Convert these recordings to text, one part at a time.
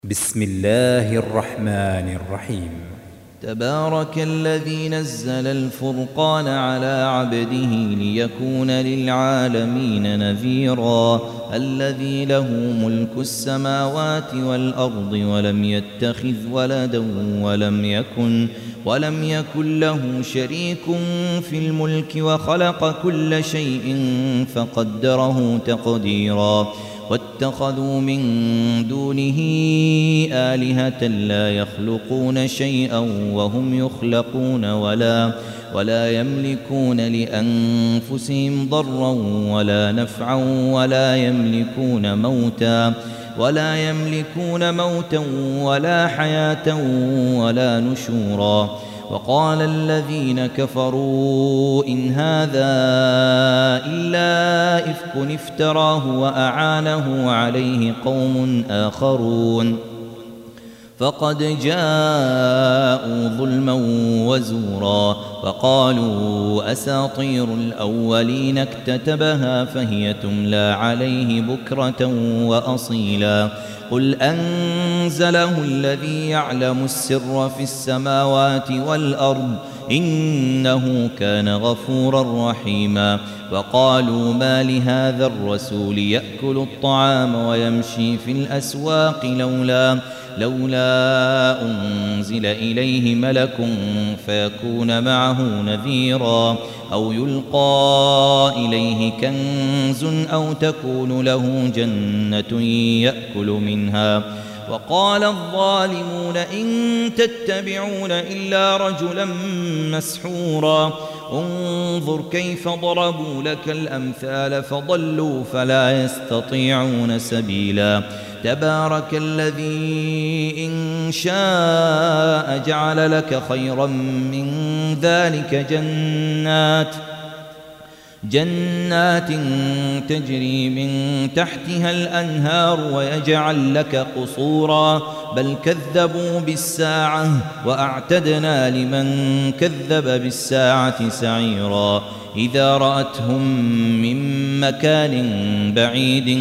بسم الله الرحمن الرحيم. تبارك الذي نزل الفرقان على عبده ليكون للعالمين نذيرا. الذي له ملك السماوات والأرض ولم يتخذ ولدا ولم يكن له شريك في الملك وخلق كل شيء فقدره تقديرا. واتخذوا من دونه آلهة لا يخلقون شيئا وهم يخلقون ولا يملكون لأنفسهم ضرا ولا نفعا ولا يملكون موتا ولا حياة ولا نشورا. وقال الذين كفروا إن هذا إلا إفك افتراه وأعانه عليه قوم آخرون فقد جاءوا ظلما وزورا. وقالوا أساطير الأولين اكتتبها فهي تملى عليه بكرة وأصيلا. قل أنزله الذي يعلم السر في السماوات والأرض إنه كان غفورا رحيما. وقالوا ما لهذا الرسول يأكل الطعام ويمشي في الأسواق لولا أنزل إليه ملك فيكون معه نذيرا أو يلقى إليه كنز أو تكون له جنة يأكل منها. وقال الظالمون إن تتبعون إلا رجلا مسحورا. انظر كيف ضربوا لك الأمثال فضلوا فلا يستطيعون سبيلا. تبارك الذي إن شاء جعل لك خيرا من ذلك جنات تجري من تحتها الأنهار ويجعل لك قصورا بل كذبوا بالساعة وأعتدنا لمن كذب بالساعة سعيرا. إذا رأتهم من مكان بعيد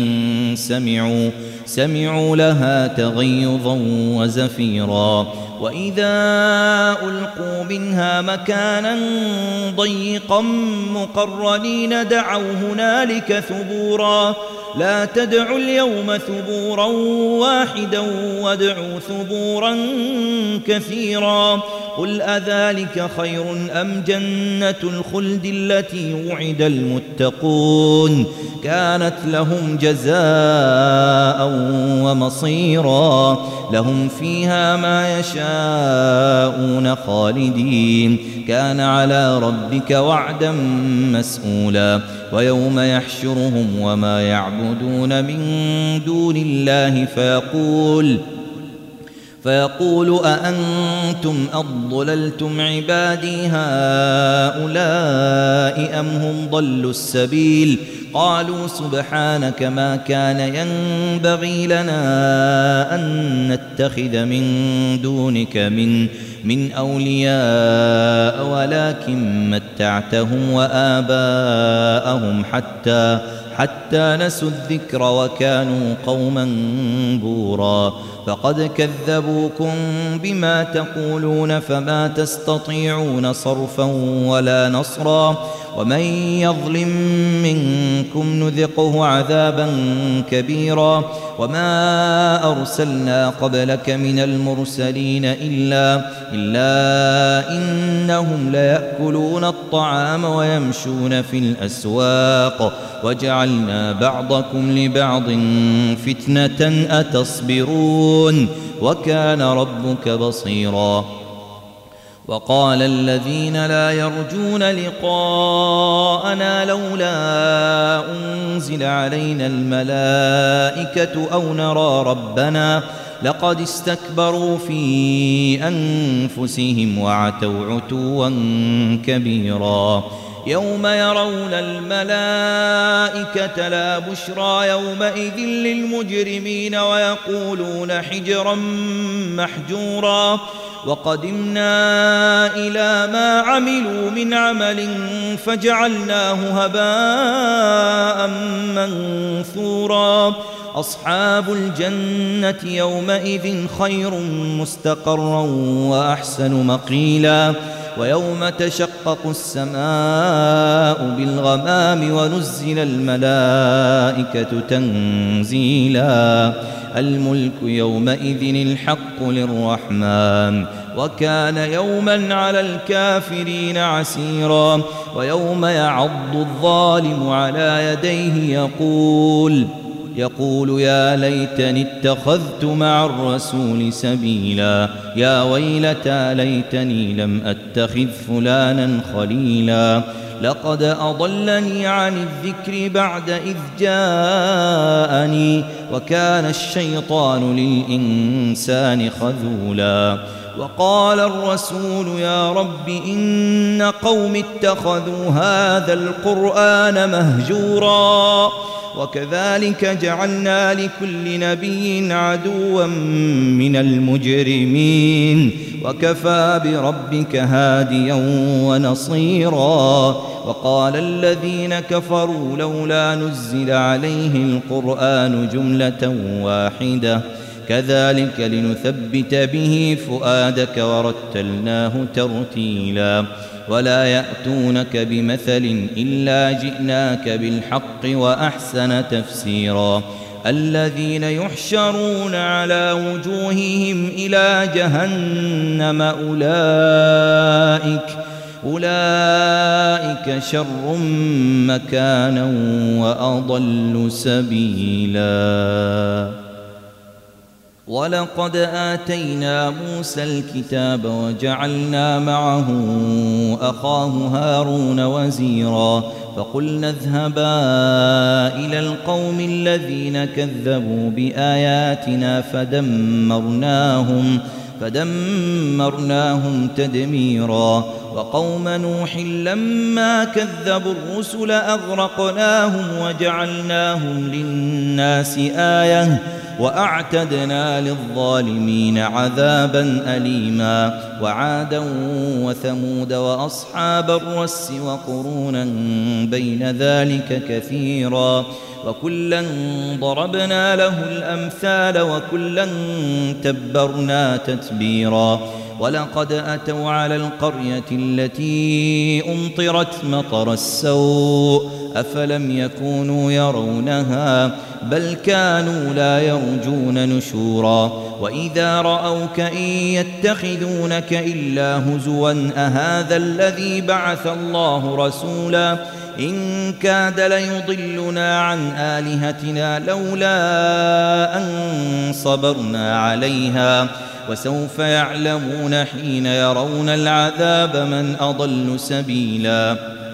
سمعوا لها تغيظا وزفيرا. وإذا ألقوا منها مكانا ضيقا مقرنين دعوا هنالك ثبورا. لا تدعوا اليوم ثبورا واحدا وادعوا ثبورا كثيرا. قل أذلك خير أم جنة الخلد التي وعد المتقون كانت لهم جزاء ومصيرا. لهم فيها ما يشاءون خالدين كان على ربك وعدا مسئولا. ويوم يحشرهم وما يعبدون من دون الله فيقول أأنتم أضللتم عبادي هؤلاء أم هم ضلوا السبيل. قالوا سبحانك ما كان ينبغي لنا أن نتخذ من دونك من أولياء ولكن متعتهم وآباءهم حتى نسوا الذكر وكانوا قوما بورا. فقد كذبوكم بما تقولون فما تستطيعون صرفا ولا نصرا. ومن يظلم منكم نذقه عذابا كبيرا. وما أرسلنا قبلك من المرسلين إلا إنهم ليأكلون الطعام ويمشون في الأسواق وجعلنا بعضكم لبعض فتنة أتصبرون وكان ربك بصيرا. وقال الذين لا يرجون لقاءنا لولا أنزل علينا الملائكة أو نرى ربنا لقد استكبروا في أنفسهم وعتوا عتوا كبيرا. يوم يرون الملائكة لا بشرى يومئذ للمجرمين ويقولون حجرا محجورا. وقدمنا إلى ما عملوا من عمل فجعلناه هباء منثورا. أصحاب الجنة يومئذ خير مستقرا وأحسن مقيلا ويوم تشقق السماء بالغمام ونزل الملائكة تنزيلا الملك يومئذ الحق للرحمن وكان يوما على الكافرين عسيرا ويوم يعض الظالم على يديه يقول يا ليتني اتخذت مع الرسول سبيلا يا ويلتى ليتني لم أتخذ فلانا خليلا لقد أضلني عن الذكر بعد إذ جاءني وكان الشيطان للإنسان خذولا وقال الرسول يا رب إن قوم اتخذوا هذا القرآن مهجورا وكذلك جعلنا لكل نبي عدوا من المجرمين وكفى بربك هاديا ونصيرا وقال الذين كفروا لولا نزل عليه القرآن جملة واحدة كذلك لنثبت به فؤادك ورتلناه ترتيلا ولا يأتونك بمثل إلا جئناك بالحق وأحسن تفسيرا الذين يحشرون على وجوههم إلى جهنم أولئك شر مكانا وأضل سبيلا ولقد آتينا موسى الكتاب وجعلنا معه أخاه هارون وزيرا فقلنا اذهبا إلى القوم الذين كذبوا بآياتنا فدمرناهم تدميرا وقوم نوح لما كذبوا الرسل أغرقناهم وجعلناهم للناس آية وأعتدنا للظالمين عذابا أليما وعادا وثمود وأصحاب الرس وقرونا بين ذلك كثيرا وكلا ضربنا له الأمثال وكلا تبرنا تتبيرا ولقد أتوا على القرية التي أمطرت مطر السوء أفلم يكونوا يرونها بل كانوا لا يرجون نشورا وإذا رأوك إن يتخذونك إلا هزوا أهذا الذي بعث الله رسولا إن كاد ليضلنا عن آلهتنا لولا أن صبرنا عليها وسوف يعلمون حين يرون العذاب من أضل سبيلا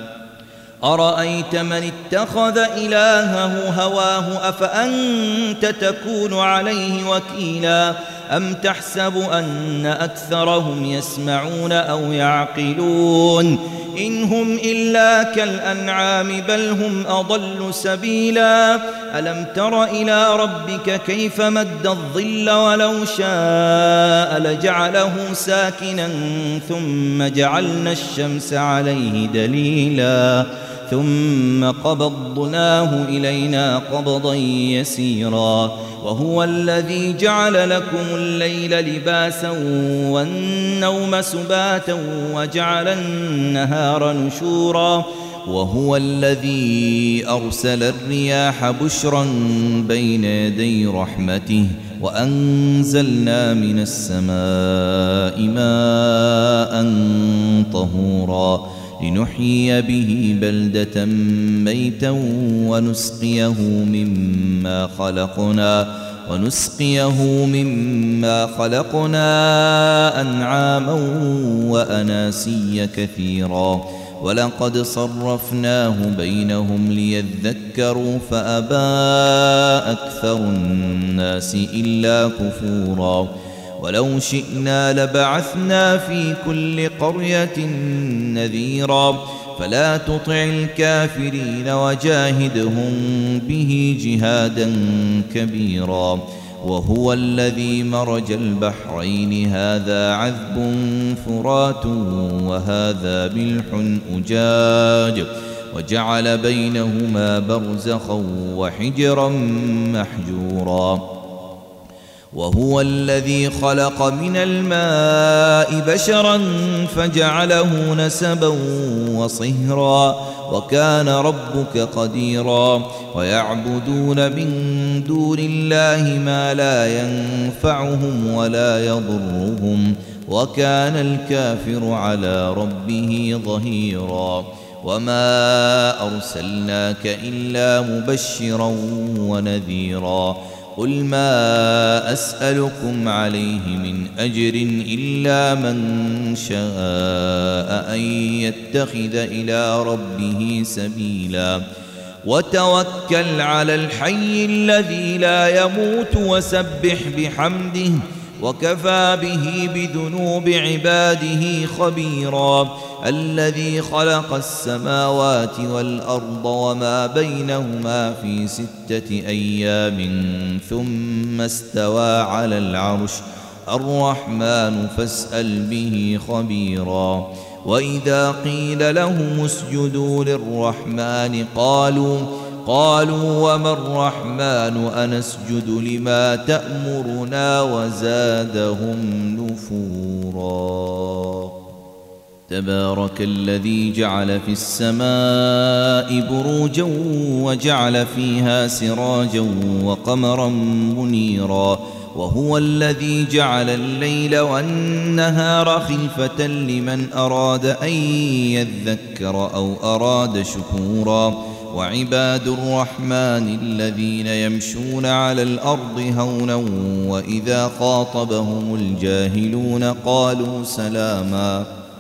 أرأيت من اتخذ إلهه هواه أفأنت تكون عليه وكيلا أم تحسب أن أكثرهم يسمعون أو يعقلون إن هم إلا كالأنعام بل هم أضل سبيلا ألم تر إلى ربك كيف مد الظل ولو شاء لجعله ساكنا ثم جعلنا الشمس عليه دليلا ثم قبضناه إلينا قبضا يسيرا وهو الذي جعل لكم الليل لباسا والنوم سباتا وجعل النهار نشورا وهو الذي أرسل الرياح بشرا بين يدي رحمته وأنزلنا من السماء ماء طهورا لنحيي به بلدة ميتا ونسقيه مما خلقنا أنعاما وأناسيا كثيرا ولقد صرفناه بينهم ليذكروا فأبى أكثر الناس إلا كفورا ولو شئنا لبعثنا في كل قرية نذيرا فلا تطع الكافرين وجاهدهم به جهادا كبيرا وهو الذي مرج البحرين هذا عذب فرات وهذا ملح أجاج وجعل بينهما برزخا وحجرا محجورا وهو الذي خلق من الماء بشرا فجعله نسبا وصهرا وكان ربك قديرا ويعبدون من دون الله ما لا ينفعهم ولا يضرهم وكان الكافر على ربه ظهيرا وما أرسلناك إلا مبشرا ونذيرا قل ما أسألكم عليه من أجر إلا من شاء أن يتخذ إلى ربه سبيلا وتوكل على الحي الذي لا يموت وسبح بحمده وكفى به بذنوب عباده خبيرا الذي خلق السماوات والأرض وما بينهما في 6 أيام ثم استوى على العرش الرحمن فاسأل به خبيرا وإذا قيل لهم اسجدوا للرحمن قالوا وما الرحمن أنسجد لما تأمرنا وزادهم نفورا تبارك الذي جعل في السماء بروجا وجعل فيها سراجا وقمرا منيرا وهو الذي جعل الليل والنهار خلفة لمن أراد أن يذكر أو أراد شكورا وعباد الرحمن الذين يمشون على الأرض هونا وإذا خاطبهم الجاهلون قالوا سلاما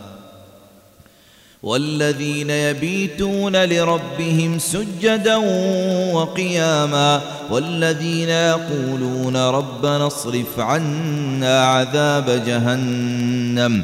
والذين يبيتون لربهم سجدا وقياما والذين يقولون ربنا اصرف عنا عذاب جهنم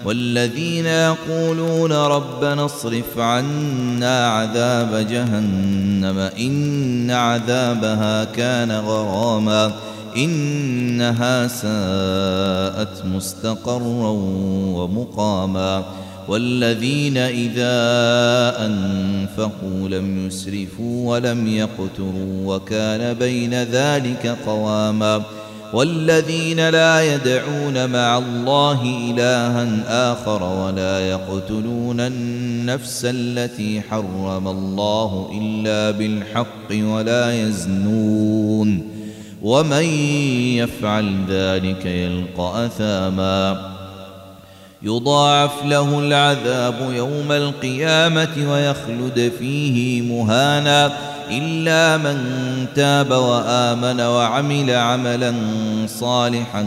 إن عذابها كان غراما إنها ساءت مستقرا ومقاما والذين إذا أنفقوا لم يسرفوا ولم يقتروا وكان بين ذلك قواما والذين لا يدعون مع الله إلها آخر ولا يقتلون النفس التي حرم الله إلا بالحق ولا يزنون ومن يفعل ذلك يلقى أثاما يضاعف له العذاب يوم القيامة ويخلد فيه مهانا إلا من تاب وآمن وعمل عملا صالحا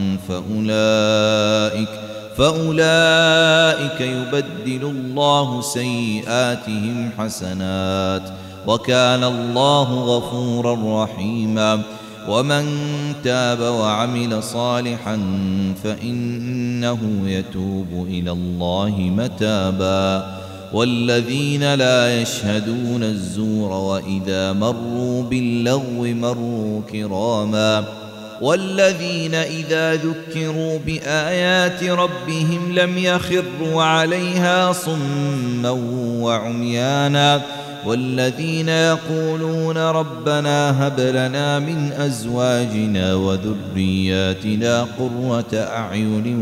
فأولئك يبدل الله سيئاتهم حسنات وكان الله غفورا رحيما ومن تاب وعمل صالحا فإنه يتوب إلى الله متابا والذين لا يشهدون الزور وإذا مروا باللغو مروا كراما والذين إذا ذكروا بآيات ربهم لم يخروا عليها صما وعميانا والذين يقولون ربنا هب لنا من أزواجنا وذرياتنا قرة أعين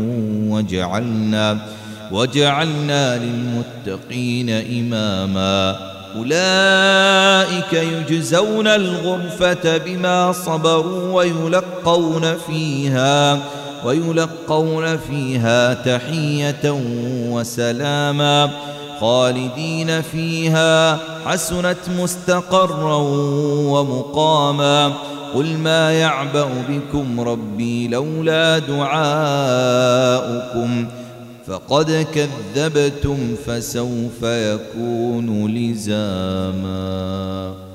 وجعلنا للمتقين إماما أولئك يجزون الغرفة بما صبروا ويلقون فيها تحية وسلاما خالدين فيها حسنت مستقرا ومقاما قل ما يعبأ بكم ربي لولا دعاؤكم فقد كذبتم فسوف يكون لزاما.